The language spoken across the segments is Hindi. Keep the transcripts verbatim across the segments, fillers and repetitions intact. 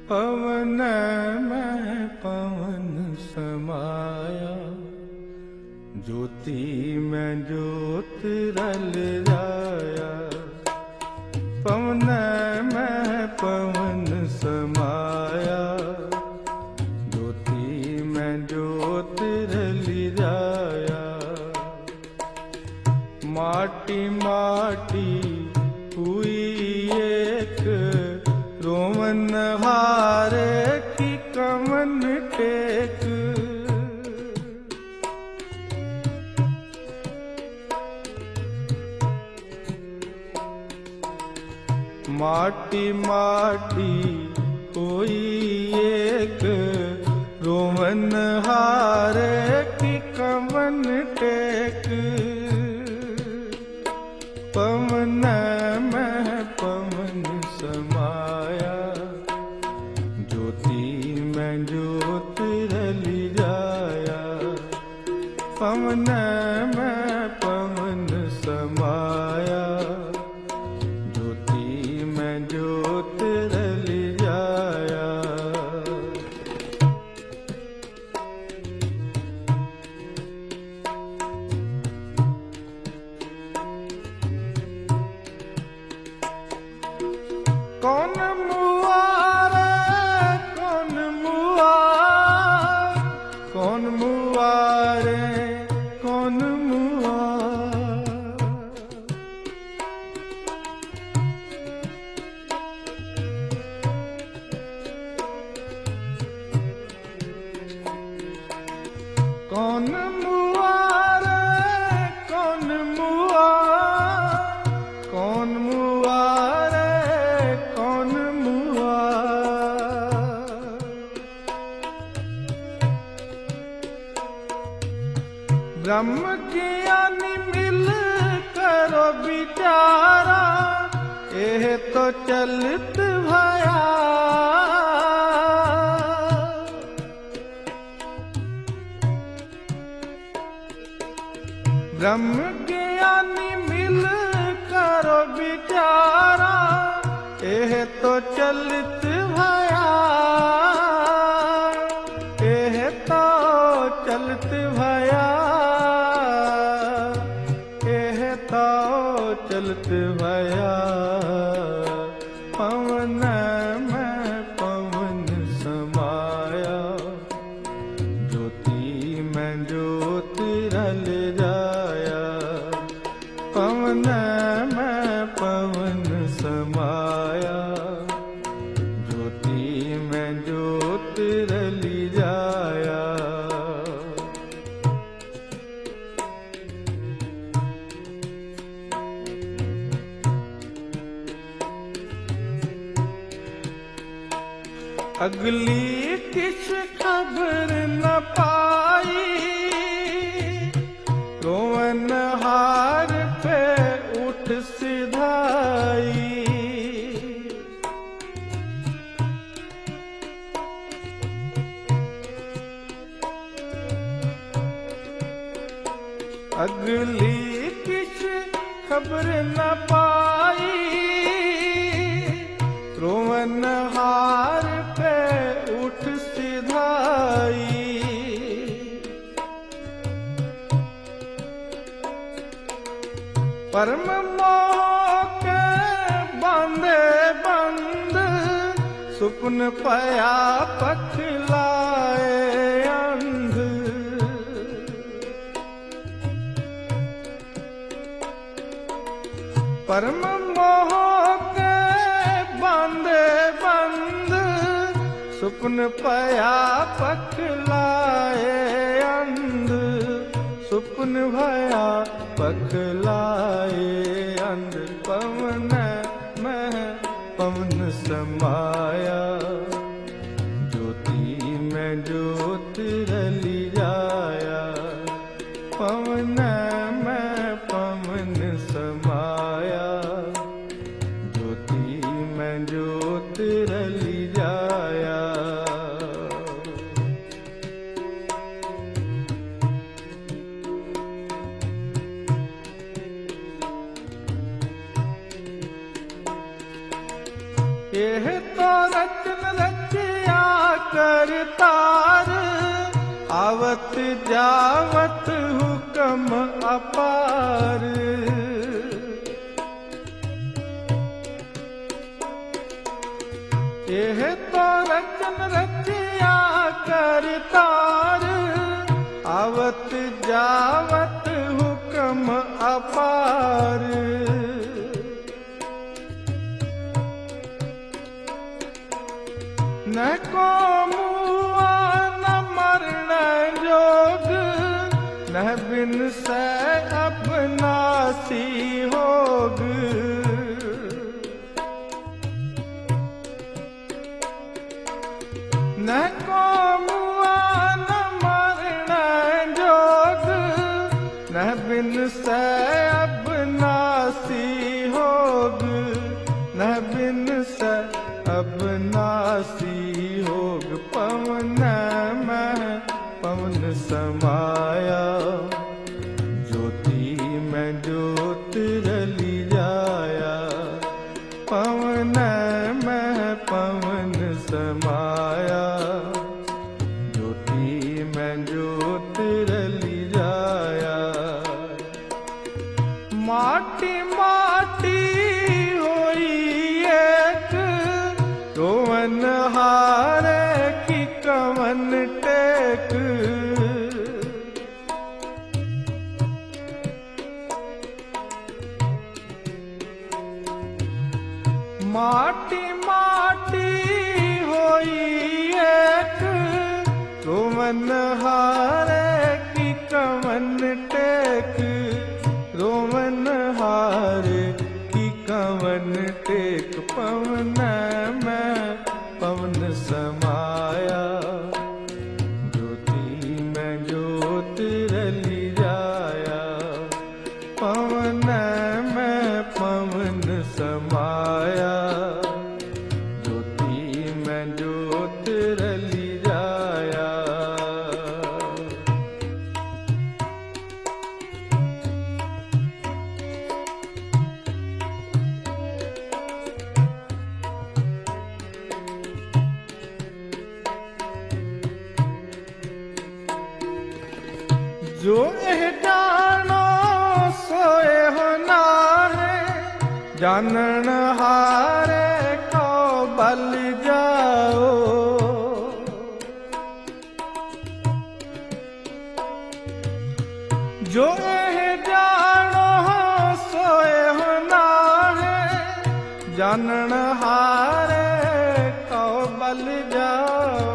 पवन में पवन समाया, ज्योति में ज्योत रल जाया। पवन में पवन समाया, ज्योति में ज्योत रल जाया। माटी माटी हुई एक, रोमन हारे की कमन टेक। माटी माटी हुई एक, रोमन हारे की कमन टेक। पवन में पवन समाया, ज्योति में ज्योत रल जाया। पवन में पवन समाया, ज्योति में ज्योत रल जाया। कौन मुआ रे कौन मुआ, कौन मुआ रे कौन मुआ। कौन मुआ रे कौन मुआ, कौन मुआ रे कौन मुआ। ब्रह्म ज्ञानी मिल करो विचारा, एह तो चलत भया। ब्रह्म ज्ञानी मिल करो विचारा, एह तो चलत भया। एह तो चलत भया, एह तो चलत भया। पवन में पवन समाया, ज्योति में ज्योत रल जाया। पवन में पवन समाया, ज्योति में ज्योत रल जाया। अगली किस खबर न पाई, रोवन हार पे उठ सिधाई। अगली किस खबर न पाई, रोवन हार पे उठ सिधाई। परम मोह के बांधे बंद, सुपन पया पखलाए अंध। परम मोह के बांधे बंद, सुपन पया पखलाए अंध। सुपन भया पखलाए अंध। पवन में पवन समाया, ज्योति में ज्योत रल जाया। पवन में पवन समाया, ज्योति में ज्योत रल जाया। यह तो रचन रच करतार, आवत जावत हुक्म अपार। यह तो रचन रचिया करतार, आवत जावत हुक्म अपार। न को मुआ न मरण जोग, न बिन से अपनासी होग। न को मुआ न मरण जोग, न बिन से अपनासी होग। न बिन से अपनासी होग। पवन में पवन समाया, ज्योति में ज्योत रली जाया। पवन में पवन समाया, ज्योति में ज्योत रली जाया। माटी माटी होई एक, रोवन हारे की कवन टेक। माटी माटी होई एक, रोवन हारे की कवन टेक। रोवन हारे की कवन टेक। पवन में पवन समाया, ज्योति में ज्योत रली जाया। पवन में पवन समाया, ज्योति में ज्योत रली जाया। जो एह जानो सोए होना है, जानन हारे को बल जाओ। जो एह जानो सोए होना है, जानन हारे को बल जाओ।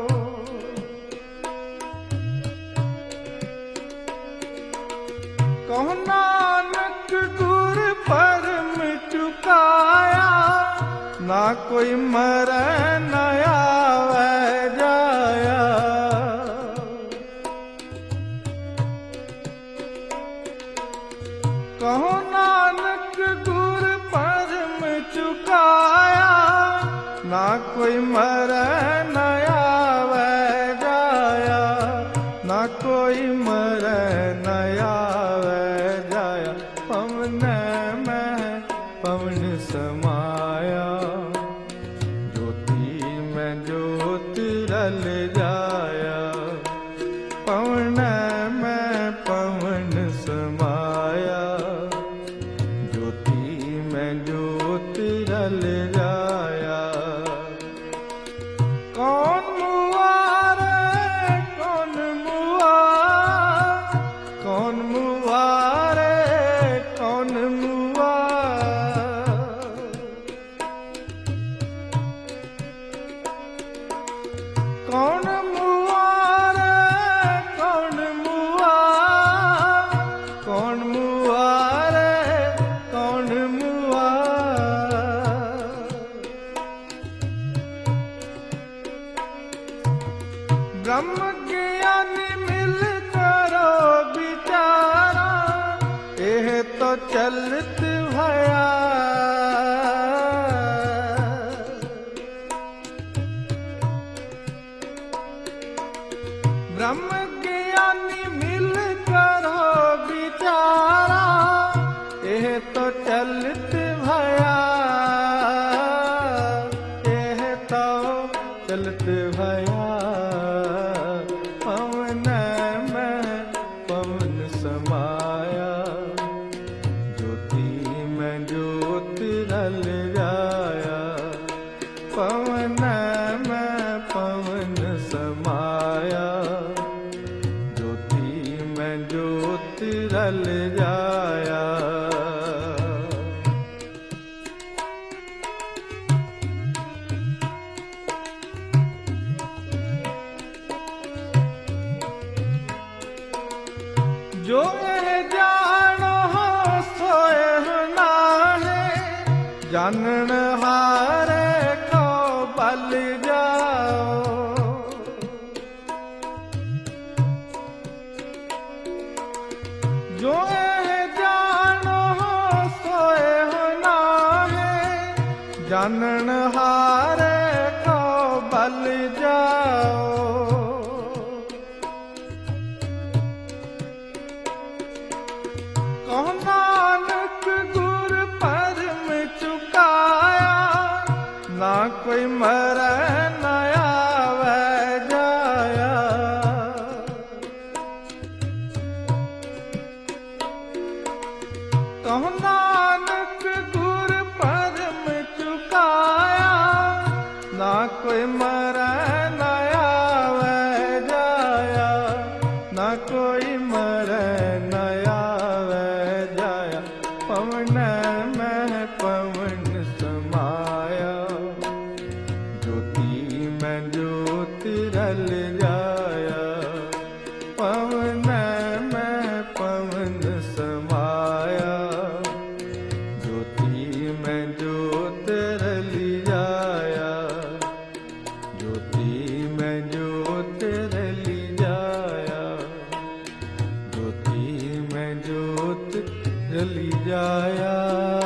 कहो नानक गुर परम चुकाया, ना कोई मरे न आवे जाया। कहो नानक गुर परम चुकाया, ना कोई मरे न आवे जाया। ना कोई मरे न आवे जाया। पवन में पवन समाया, ज्योति में ज्योत रल जाया। पवन में पवन समाया, ज्योति में ज्योत रल जाया। कौन मुआ रे कौन मुआ, कौन मुआ रे कौन मुआ। कौन मुआ रे कौन मुआ, कौन मुआ रे कौन मुआ। ब्रह्म ज्ञानी मिल करो विचारा, यह तो चलत भया। ब्रह्म ज्ञानी मिल करो विचारा, यह तो चलत भया। यह तो चलत भया। रल जाया। पवन में पवन समाया, ज्योति में ज्योत रल जाया। जो यह जानो सोए नाहे, जानन हारे को बल जाओ। जो यह जानो सोए नाहे, जानन हारे को बल जाओ। कहो नानक गुर परम चुकाया, ना कोई मरै न आवे जाया। कहो नानक गुर परम चुकाया, ना कोई मरै न आवे जाया। ना कोई मरै न आवे जाया। पवन में पवन समाया, ज्योति में ज्योत रल जाया। पवन में पवन समाया, ज्योति में ज्योत रल जाया। ज्योति में ज्योत रल जाया। ज्योति में ज्योत रल जाया।